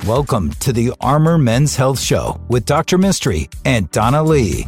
Welcome to the Armor Men's Health Show with Dr. Mystery and Donna Lee.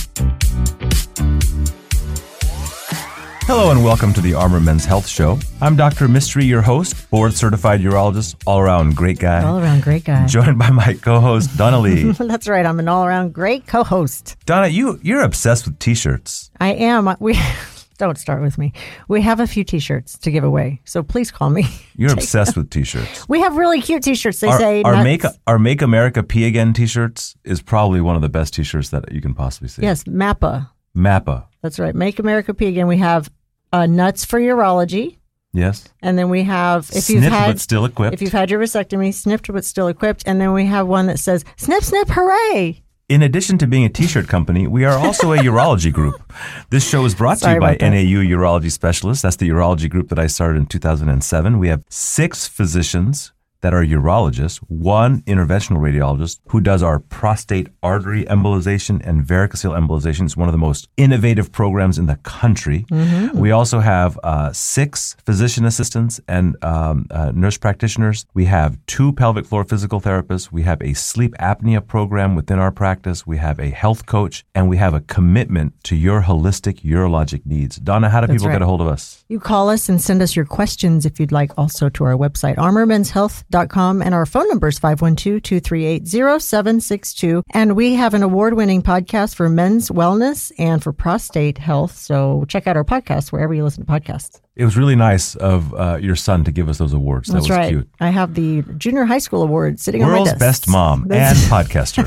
Hello and welcome to the Armor Men's Health Show. I'm Dr. Mystery, your host, board-certified urologist, all-around great guy. All-around great guy. Joined by my co-host, Donna Lee. That's right. I'm an all-around great co-host. Donna, you're obsessed with T-shirts. I am. Don't start with me. We have a few T-shirts to give away, so please call me. You're obsessed with T-shirts. We have really cute T-shirts. They say our Make America Pee Again T-shirts is probably one of the best T-shirts that you can possibly see. Yes, MAPA. MAPA. That's right. Make America Pee Again. We have nuts for urology. Yes. And then we have snipped but still equipped. If you've had your vasectomy, snipped but still equipped. And then we have one that says snip, snip, hooray. In addition to being a T-shirt company, we are also a urology group. This show is brought to you by NAU Urology Specialists. That's the urology group that I started in 2007. We have 6 physicians that are urologists, 1 interventional radiologist who does our prostate artery embolization and varicocele embolization. It's one of the most innovative programs in the country. Mm-hmm. We also have 6 physician assistants and nurse practitioners. We have 2 pelvic floor physical therapists. We have a sleep apnea program within our practice. We have a health coach, and we have a commitment to your holistic urologic needs. Donna, how do people get a hold of us? You call us and send us your questions if you'd like, also to our website, armormenshealth.com, and our phone number is 512-238-0762. And we have an award-winning podcast for men's wellness and for prostate health. So check out our podcast wherever you listen to podcasts. It was really nice of your son to give us those awards. That's that was right. Cute. I have the junior high school award sitting on my desk. World's best mom and podcaster.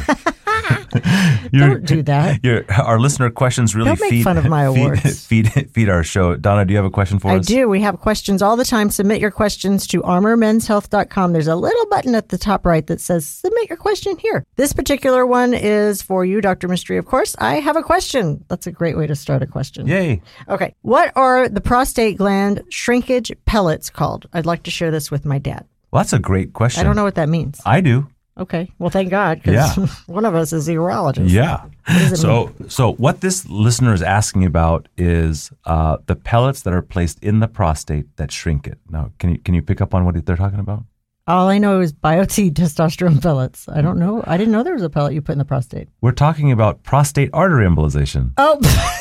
Don't do that. Our listener questions really Don't make fun of my awards. Feed our show. Donna, do you have a question for us? I do. We have questions all the time. Submit your questions to armormenshealth.com. There's a little button at the top right that says submit your question here. This particular one is for you, Dr. Mystery, of course. I have a question. That's a great way to start a question. Yay. Okay. What are the prostate gland shrinkage pellets called? I'd like to share this with my dad. Well, that's a great question. I don't know what that means. I do. Okay. Well, thank God, because one of us is a urologist. Yeah. So what this listener is asking about is the pellets that are placed in the prostate that shrink it. Now, can you pick up on what they're talking about? All I know is Biotene testosterone pellets. I don't know. I didn't know there was a pellet you put in the prostate. We're talking about prostate artery embolization. Oh,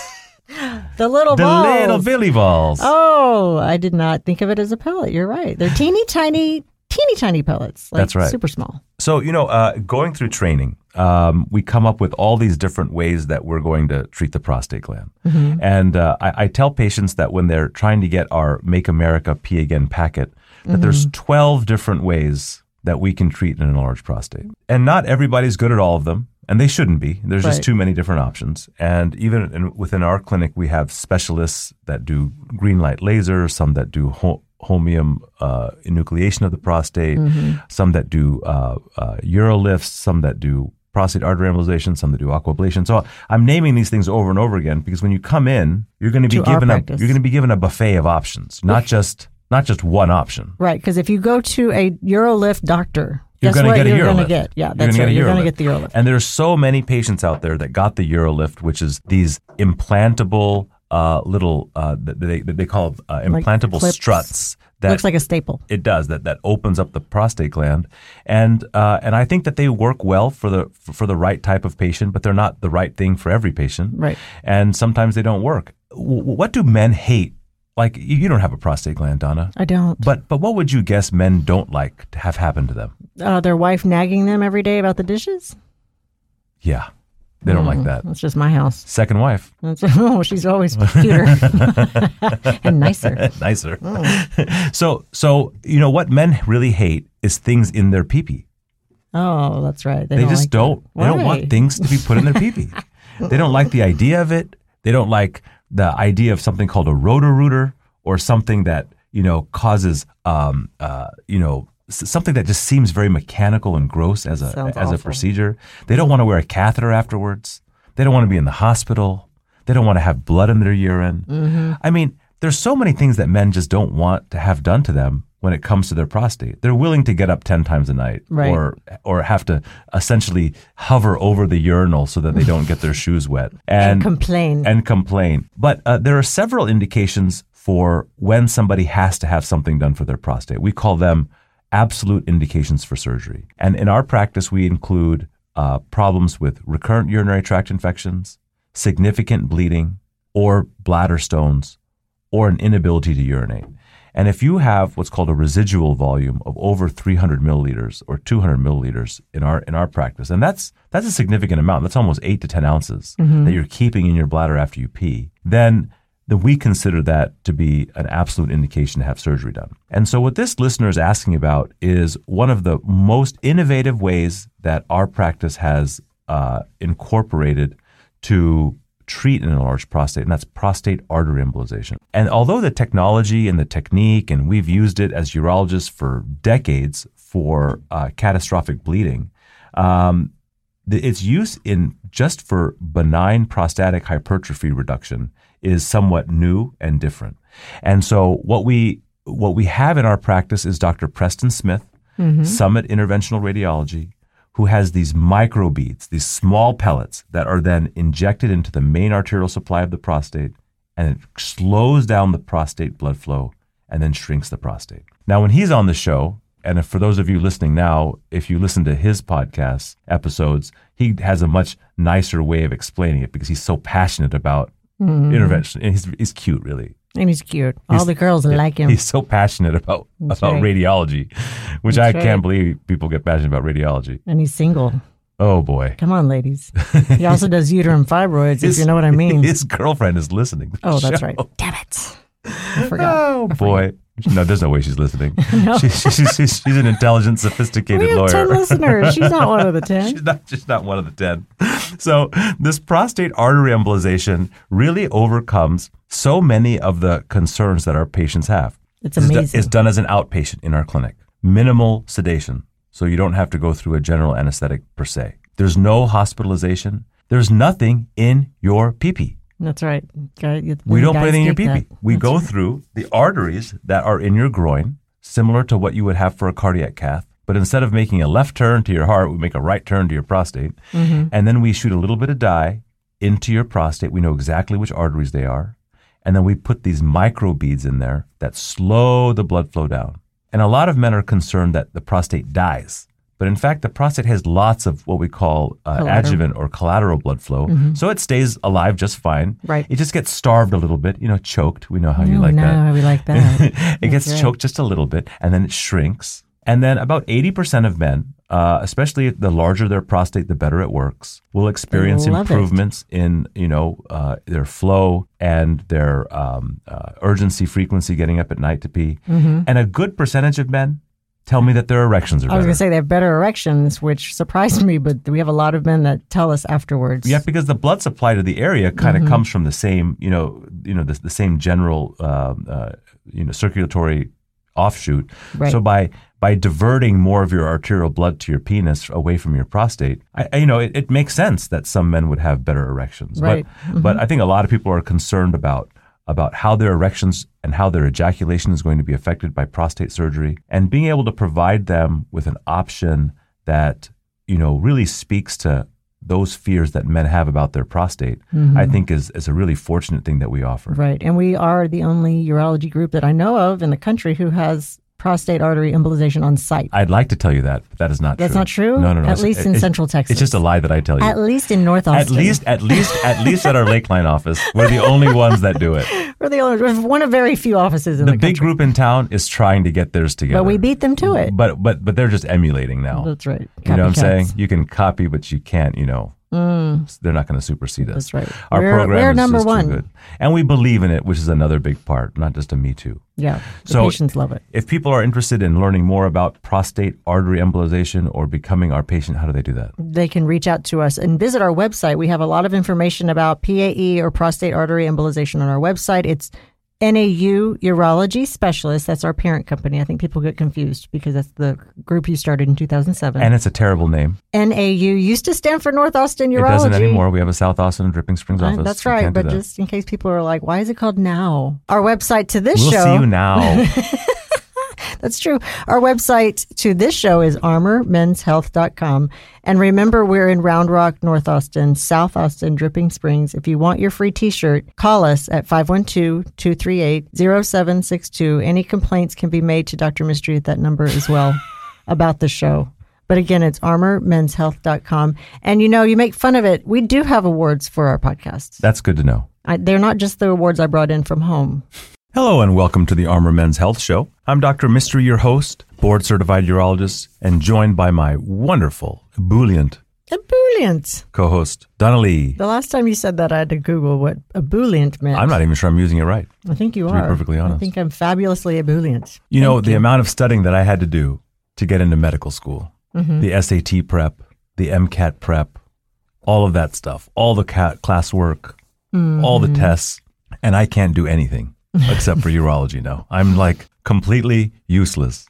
the little balls. The little Billy balls. Oh, I did not think of it as a pellet. You're right. They're teeny tiny pellets. That's right. Super small. So, going through training, we come up with all these different ways that we're going to treat the prostate gland. Mm-hmm. And I tell patients that when they're trying to get our Make America Pee Again packet, that there's 12 different ways that we can treat an enlarged prostate. And not everybody's good at all of them. And they shouldn't be. There's just too many different options. And even within our clinic, we have specialists that do green light laser, some that do holmium enucleation of the prostate, some that do urolifts, some that do prostate artery embolization, some that do aquablation. So I'm naming these things over and over again because when you come in, you're going to be given a buffet of options, not just one option. Right, because if you go to a urolift doctor, you're going to get a urolift. Yeah, that's right. You're going to get the urolift. And there's so many patients out there that got the urolift, which is these implantable little they call implantable like struts. That looks like a staple. It does. That opens up the prostate gland, and I think that they work well for the right type of patient, but they're not the right thing for every patient. Right. And sometimes they don't work. What do men hate? Like, you don't have a prostate gland, Donna. I don't. But what would you guess men don't like to have happen to them? Their wife nagging them every day about the dishes? Yeah. They don't like that. That's just my house. Second wife. She's always cuter and nicer. Nicer. So what men really hate is things in their pee-pee. Oh, that's right. They just don't. They don't want things to be put in their pee-pee. They don't like the idea of it. They don't like the idea of something called a Roto-Rooter or something that, causes, something that just seems very mechanical and gross as a procedure. They don't want to wear a catheter afterwards. They don't want to be in the hospital. They don't want to have blood in their urine. Mm-hmm. I mean, there's so many things that men just don't want to have done to them when it comes to their prostate. They're willing to get up 10 times a night or have to essentially hover over the urinal so that they don't get their shoes wet. And complain. But there are several indications for when somebody has to have something done for their prostate. We call them absolute indications for surgery. And in our practice, we include problems with recurrent urinary tract infections, significant bleeding, or bladder stones, or an inability to urinate. And if you have what's called a residual volume of over 300 milliliters or 200 milliliters in our practice, and that's a significant amount. That's almost 8 to 10 ounces that you're keeping in your bladder after you pee. Then we consider that to be an absolute indication to have surgery done. And so what this listener is asking about is one of the most innovative ways that our practice has incorporated to treat an enlarged prostate, and that's prostate artery embolization. And although the technology and the technique, and we've used it as urologists for decades for catastrophic bleeding, its use in just for benign prostatic hypertrophy reduction is somewhat new and different. And so what we have in our practice is Dr. Preston Smith, Summit Interventional Radiology, who has these microbeads, these small pellets that are then injected into the main arterial supply of the prostate, and it slows down the prostate blood flow and then shrinks the prostate. Now, when he's on the show, and for those of you listening now, if you listen to his podcast episodes, he has a much nicer way of explaining it because he's so passionate about intervention. And he's cute, really. And he's cute. All the girls like him. He's so passionate about radiology, which I can't believe people get passionate about radiology. And he's single. Oh, boy. Come on, ladies. He also does uterine fibroids, if you know what I mean. His girlfriend is listening. Oh, that's right. Damn it. I forgot. Oh, boy. No, there's no way she's listening. No. She's an intelligent, sophisticated lawyer. We have 10 listeners. She's not one of the 10. She's not one of the 10. So this prostate artery embolization really overcomes so many of the concerns that our patients have. It's amazing. It's done as an outpatient in our clinic. Minimal sedation, so you don't have to go through a general anesthetic per se. There's no hospitalization. There's nothing in your pee-pee. That's right. We don't put anything in your pee-pee. We go through the arteries that are in your groin, similar to what you would have for a cardiac cath. But instead of making a left turn to your heart, we make a right turn to your prostate. And then we shoot a little bit of dye into your prostate. We know exactly which arteries they are. And then we put these micro beads in there that slow the blood flow down. And a lot of men are concerned that the prostate dies. But in fact, the prostate has lots of what we call adjuvant or collateral blood flow. So it stays alive just fine. Right. It just gets starved a little bit, choked. We know how you like that. No, we like that. It gets choked just a little bit, and then it shrinks. And then about 80% of men, especially the larger their prostate, the better it works, will experience improvements in, their flow and their urgency, frequency, getting up at night to pee. And a good percentage of men tell me that their erections are better. I was going to say they have better erections, which surprised me, but we have a lot of men that tell us afterwards. Yeah, because the blood supply to the area kind of comes from the same, the same general, circulatory offshoot. Right. So by diverting more of your arterial blood to your penis away from your prostate, it makes sense that some men would have better erections. Right. But I think a lot of people are concerned about how their erections and how their ejaculation is going to be affected by prostate surgery, and being able to provide them with an option that, really speaks to those fears that men have about their prostate, I think is a really fortunate thing that we offer. Right. And we are the only urology group that I know of in the country who has prostate artery embolization on site. I'd like to tell you that, but that is not true. That's not true? No. At least in Central Texas. It's just a lie that I tell you. At least in North Austin. At least at our Lakeline office, we're the only ones that do it. We're one of very few offices in the country. The big group in town is trying to get theirs together. But we beat them to it. But they're just emulating now. That's right. You know what I'm saying? You can copy, but you can't, they're not going to supersede us. That's right. Our program is number just one. too good. And we believe in it, which is another big part, not just a Me Too. Yeah. So patients love it. If people are interested in learning more about prostate artery embolization or becoming our patient, how do they do that? They can reach out to us and visit our website. We have a lot of information about PAE or prostate artery embolization on our website. It's NAU Urology Specialist. That's our parent company. I think people get confused because that's the group you started in 2007. And it's a terrible name. NAU used to stand for North Austin Urology. It doesn't anymore. We have a South Austin and Dripping Springs office. That's right. But just in case people are like, why is it called NOW? Our website to this show. We'll see you now. That's true. Our website to this show is armormenshealth.com. And remember, we're in Round Rock, North Austin, South Austin, Dripping Springs. If you want your free t-shirt, call us at 512-238-0762. Any complaints can be made to Dr. Mystery at that number as well about the show. But again, it's armormenshealth.com. And you make fun of it. We do have awards for our podcasts. That's good to know. They're not just the awards I brought in from home. Hello and welcome to the Armor Men's Health Show. I'm Dr. Mystery, your host, board-certified urologist, and joined by my wonderful, ebullient co-host, Donna Lee. The last time you said that, I had to Google what ebullient meant. I'm not even sure I'm using it right. I think you to are. be perfectly honest. I think I'm fabulously ebullient. The amount of studying that I had to do to get into medical school, the SAT prep, the MCAT prep, all of that stuff, all the classwork, all the tests, and I can't do anything except for urology now. I'm like completely useless.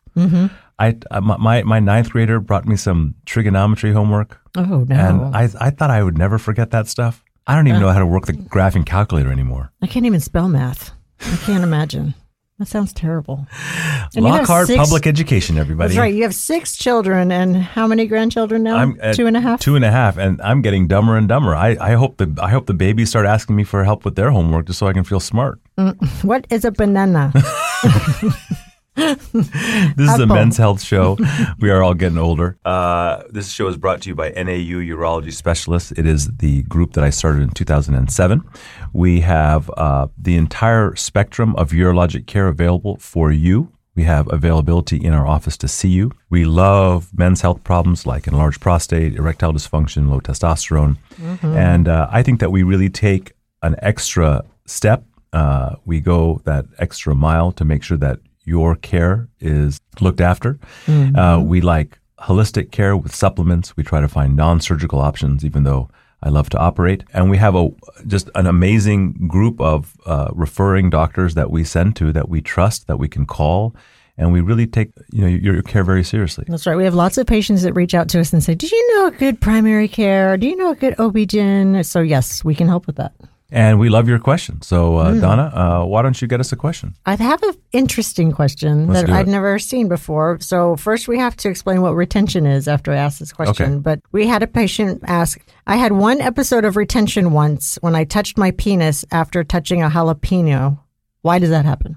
My ninth grader brought me some trigonometry homework. Oh, no. And I thought I would never forget that stuff. I don't even know how to work the graphing calculator anymore. I can't even spell math. I can't imagine. That sounds terrible. Lockhart Public Education, everybody. That's right. You have 6 children, and how many grandchildren now? I'm 2.5? 2.5, and I'm getting dumber and dumber. I hope the babies start asking me for help with their homework just so I can feel smart. What is a banana? This is a men's health show. We are all getting older. This show is brought to you by NAU Urology Specialists. It is the group that I started in 2007. We have the entire spectrum of urologic care available for you. We have availability in our office to see you. We love men's health problems like enlarged prostate, erectile dysfunction, low testosterone. And I think that we really take an extra step. We go that extra mile to make sure that your care is looked after. We like holistic care with supplements. We try to find non-surgical options, even though I love to operate. And we have just an amazing group of referring doctors that we send to, that we trust, that we can call. And we really take your care very seriously. That's right. We have lots of patients that reach out to us and say, "Did you know a good primary care? Do you know a good OB-GYN?" So yes, we can help with that. And we love your question. So, Donna, why don't you get us a question? I have an interesting question that I'd never seen before. So first we have to explain what retention is after I ask this question. Okay. But we had a patient ask, I had one episode of retention once when I touched my penis after touching a jalapeno. Why does that happen?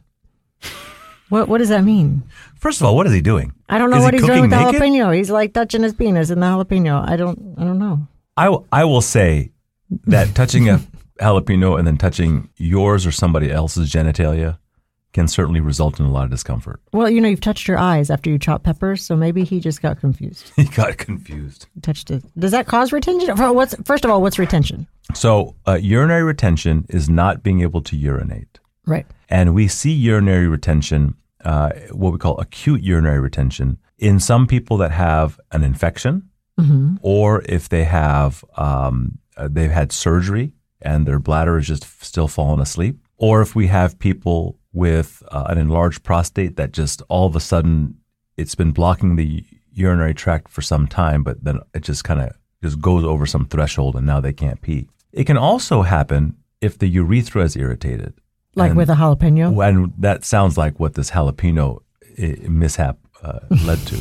What does that mean? First of all, what is he doing? I don't know what he's doing with the jalapeno. He's like touching his penis in the jalapeno. I don't know. I will say that touching a jalapeno and then touching yours or somebody else's genitalia can certainly result in a lot of discomfort. Well, you've touched your eyes after you chop peppers, so maybe he just got confused. He got confused. Touched it. Does that cause retention? First of all, what's retention? So urinary retention is not being able to urinate. Right. And we see urinary retention, what we call acute urinary retention, in some people that have an infection, or if they have they've had surgery and their bladder is just still falling asleep, or if we have people with an enlarged prostate that just all of a sudden it's been blocking the urinary tract for some time, but then it just kind of just goes over some threshold and now they can't pee. It can also happen if the urethra is irritated. Like with a jalapeno? And that sounds like what this jalapeno mishap led to.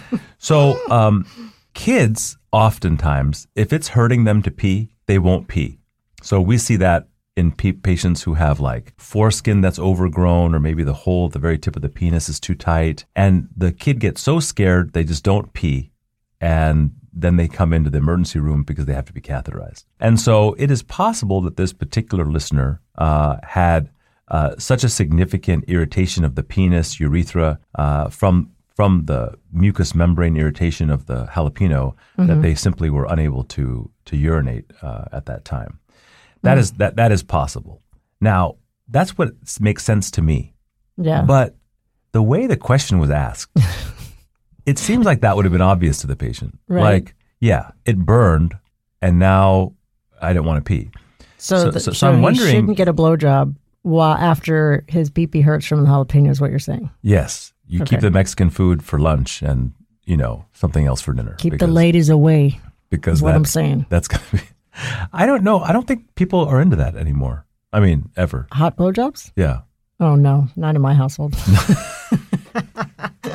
So kids, oftentimes, if it's hurting them to pee, they won't pee. So we see that in patients who have like foreskin that's overgrown, or maybe the hole at the very tip of the penis is too tight. And the kid gets so scared, they just don't pee. And then they come into the emergency room because they have to be catheterized. And so it is possible that this particular listener had such a significant irritation of the penis, urethra, from the mucous membrane irritation of the jalapeno that they simply were unable to urinate at that time. That is possible. Now, that's what makes sense to me. Yeah. But the way the question was asked, it seems like that would have been obvious to the patient. Right. Like, yeah, it burned, and now I don't want to pee. So I'm wondering, he shouldn't get a blowjob after his pee-pee hurts from the jalapeno is what you're saying? Yes. You keep the Mexican food for lunch and, something else for dinner. Keep the ladies away. Because is what I'm saying. That's going to be... I don't know. I don't think people are into that anymore. I mean, ever. Hot blowjobs? Yeah. Oh, no. Not in my household.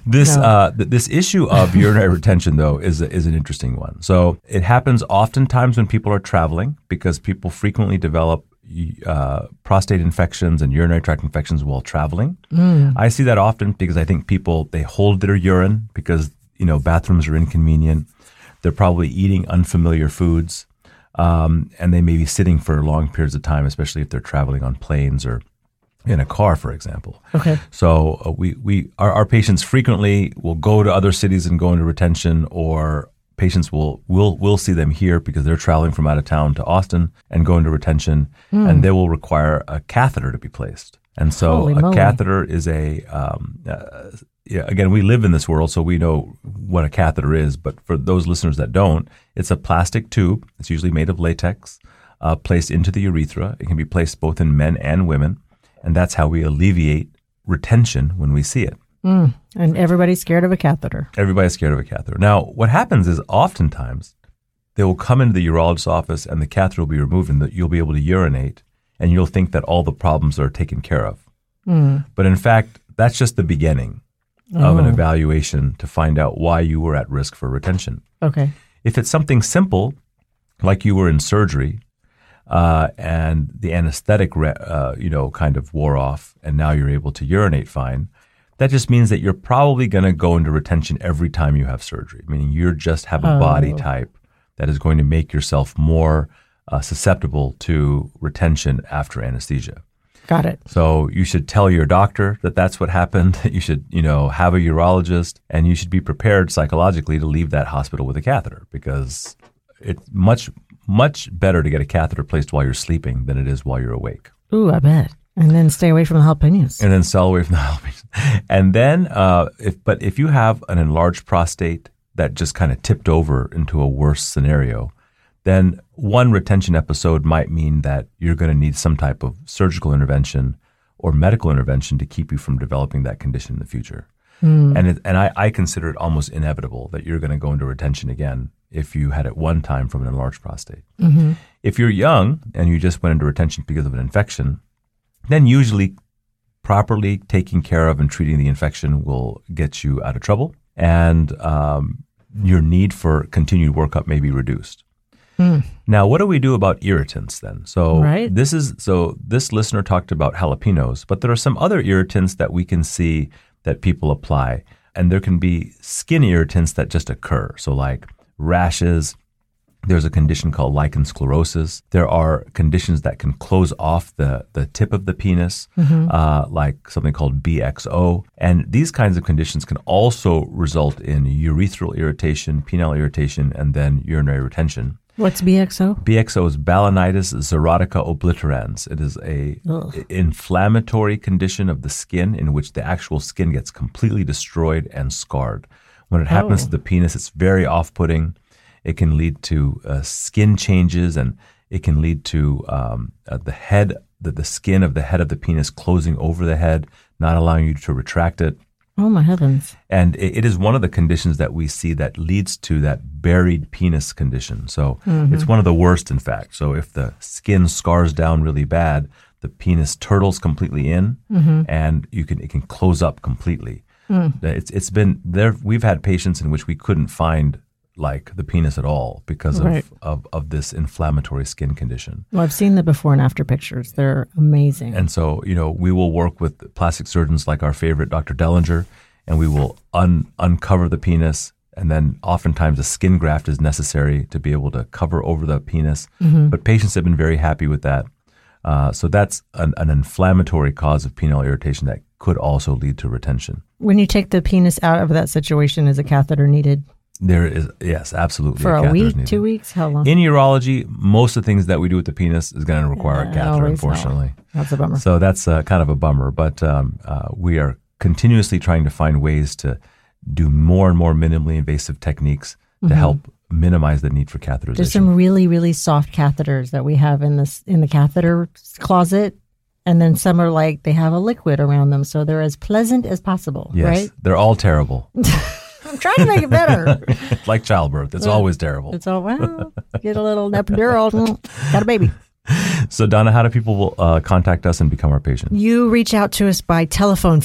This issue of urinary retention, though, is an interesting one. So it happens oftentimes when people are traveling because people frequently develop prostate infections and urinary tract infections while traveling. I see that often because I think people, they hold their urine because, bathrooms are inconvenient. They're probably eating unfamiliar foods, and they may be sitting for long periods of time, especially if they're traveling on planes or in a car, for example. Okay. So our patients frequently will go to other cities and go into retention, or patients will see them here because they're traveling from out of town to Austin and go into retention, and they will require a catheter to be placed. And so Holy a moly. catheter is again, we live in this world, so we know what a catheter is. But for those listeners that don't, it's a plastic tube. It's usually made of latex, placed into the urethra. It can be placed both in men and women. And that's how we alleviate retention when we see it. And everybody's scared of a catheter. Everybody's scared of a catheter. Now, what happens is oftentimes they will come into the urologist's office and the catheter will be removed and you'll be able to urinate and you'll think that all the problems are taken care of. But in fact, that's just the beginning of an evaluation to find out why you were at risk for retention. Okay. If it's something simple, like you were in surgery, and the anesthetic, kind of wore off, and now you're able to urinate fine, that just means that you're probably going to go into retention every time you have surgery, meaning you just have a body type that is going to make yourself more susceptible to retention after anesthesia. Got it. So you should tell your doctor that that's what happened. You should, have a urologist, and you should be prepared psychologically to leave that hospital with a catheter because it's much better to get a catheter placed while you're sleeping than it is while you're awake. Ooh, I bet. And then stay away from the jalapenos. And then stay away from the jalapenos. And then, if you have an enlarged prostate that just kind of tipped over into a worse scenario, then one retention episode might mean that you're going to need some type of surgical intervention or medical intervention to keep you from developing that condition in the future. And I consider it almost inevitable that you're going to go into retention again if you had it one time from an enlarged prostate. If you're young and you just went into retention because of an infection, then usually properly taking care of and treating the infection will get you out of trouble, and your need for continued workup may be reduced. Now, what do we do about irritants then? So this listener talked about jalapenos, but there are some other irritants that we can see that people apply, and there can be skin irritants that just occur. So like rashes, there's a condition called lichen sclerosus. There are conditions that can close off the tip of the penis, like something called BXO. And these kinds of conditions can also result in urethral irritation, penile irritation, and then urinary retention. What's BXO? BXO is balanitis xerotica obliterans. It is a inflammatory condition of the skin in which the actual skin gets completely destroyed and scarred. When it happens to the penis, it's very off-putting. It can lead to skin changes, and it can lead to the skin of the head of the penis closing over the head, not allowing you to retract it. Oh, my heavens. And it is one of the conditions that we see that leads to that buried penis condition. So it's one of the worst, in fact. So if the skin scars down really bad, the penis turtles completely in, and it can close up completely. It's been there. We've had patients in which we couldn't find like the penis at all because of this inflammatory skin condition. Well, I've seen the before and after pictures. They're amazing. And so, we will work with plastic surgeons like our favorite Dr. Dellinger, and we will uncover the penis. And then oftentimes a skin graft is necessary to be able to cover over the penis. But patients have been very happy with that. So that's an inflammatory cause of penile irritation that could also lead to retention. When you take the penis out of that situation, is a catheter needed? There is, yes, absolutely. For a week, 2 weeks? How long? In urology, most of the things that we do with the penis is going to require a catheter, unfortunately. That's a bummer. So that's kind of a bummer. But we are continuously trying to find ways to do more and more minimally invasive techniques to help minimize the need for catheterization. There's some really, really soft catheters that we have in the catheter closet. And then some are like, they have a liquid around them. So they're as pleasant as possible, right? They're all terrible. I'm trying to make it better. Like childbirth. It's always terrible. It's all, get a little epidural, got a baby. So, Donna, how do people contact us and become our patients? You reach out to us by telephone,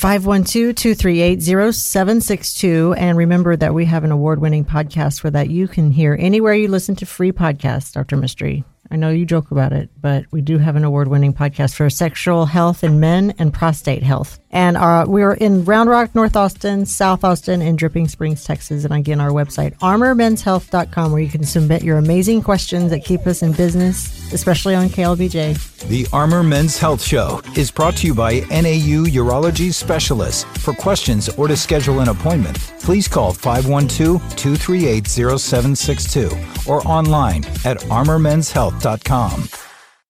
512-238-0762. And remember that we have an award-winning podcast for that you can hear anywhere you listen to free podcasts, Dr. Mystery. I know you joke about it, but we do have an award-winning podcast for sexual health in men and prostate health. And we're in Round Rock, North Austin, South Austin, and Dripping Springs, Texas. And again, our website, armormenshealth.com, where you can submit your amazing questions that keep us in business, especially on KLBJ. The Armor Men's Health Show is brought to you by NAU Urology Specialists. For questions or to schedule an appointment, please call 512-238-0762 or online at armormenshealth.com.